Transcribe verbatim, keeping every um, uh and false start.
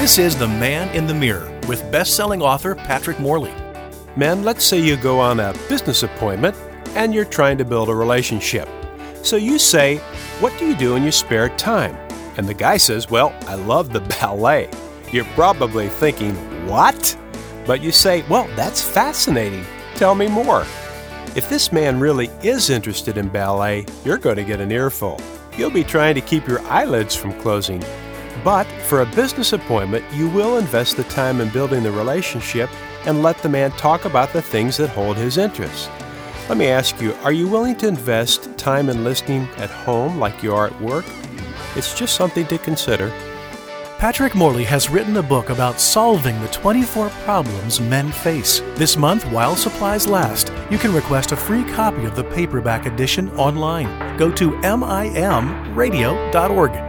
This is The Man in the Mirror with best-selling author Patrick Morley. Men, let's say you go on a business appointment and you're trying to build a relationship. So you say, "What do you do in your spare time?" And the guy says, "Well, I love the ballet." You're probably thinking, "What?" But you say, "Well, that's fascinating. Tell me more." If this man really is interested in ballet, you're going to get an earful. You'll be trying to keep your eyelids from closing. But for a business appointment, you will invest the time in building the relationship and let the man talk about the things that hold his interest. Let me ask you, are you willing to invest time in listening at home like you are at work? It's just something to consider. Patrick Morley has written a book about solving the twenty-four problems men face. This month, while supplies last, you can request a free copy of the paperback edition online. Go to M I M radio dot org.